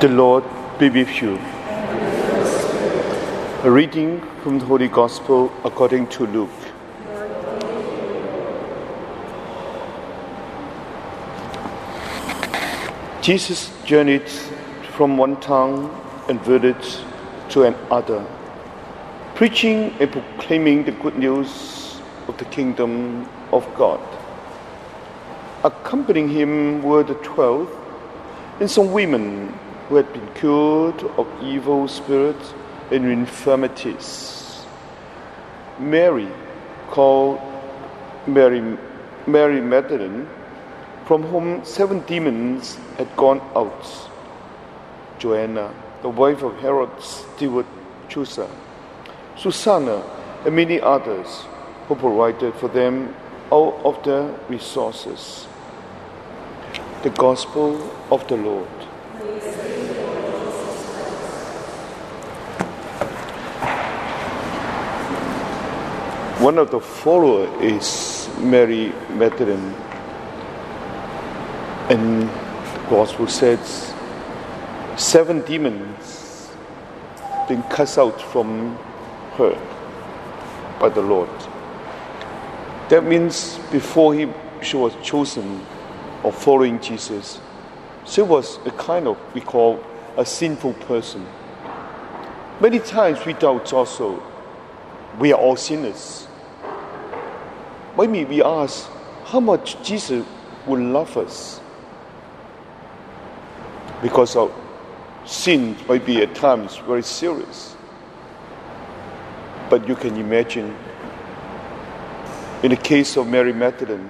The Lord be with you. A reading from the Holy Gospel according to Luke. Jesus journeyed from one town and village to another, preaching and proclaiming the good news of the kingdom of God. Accompanying him were the 12 and some women who had been cured of evil spirits and infirmities. Mary, called Mary Magdalene, from whom 7 demons had gone out. Joanna, the wife of Herod's steward Chusa. Susanna, and many others who provided for them out of their resources. The Gospel of the Lord. One of the followers is Mary Magdalene, and the Gospel says 7 demons been cast out from her by the Lord. That means before she was chosen or following Jesus, she was a kind of, we call, a sinful person. Many times we doubt also, we are all sinners. Maybe we ask how much Jesus would love us. Because of sin might be at times very serious. But you can imagine, in the case of Mary Magdalene,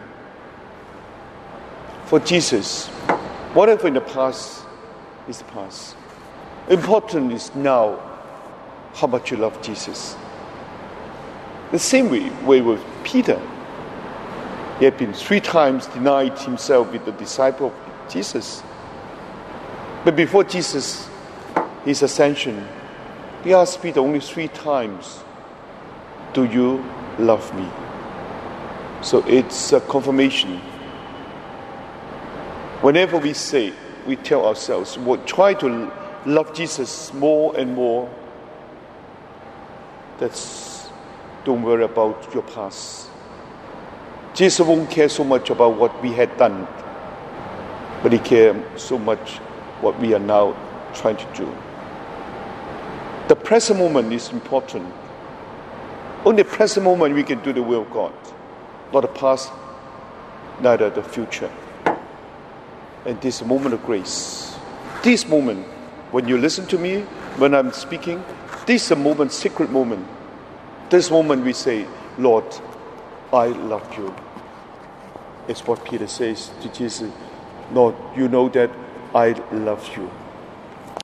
for Jesus, whatever in the past is the past. Important is now how much you love Jesus. The same way with Peter. He had been 3 times denied himself with the disciple of Jesus. But before Jesus, his ascension, he asked Peter only 3 times, "Do you love me?" So it's a confirmation. Whenever we say, we tell ourselves, we'll try to love Jesus more and more. Don't worry about your past. Jesus won't care so much about what we had done, but he cares so much what we are now trying to do. The present moment is important. Only the present moment we can do the will of God. Not the past, neither the future. And this is a moment of grace. This moment, when you listen to me, when I'm speaking, this is a moment, secret moment. This moment we say, "Lord, I love you." It's what Peter says to Jesus. "Lord, you know that I love you."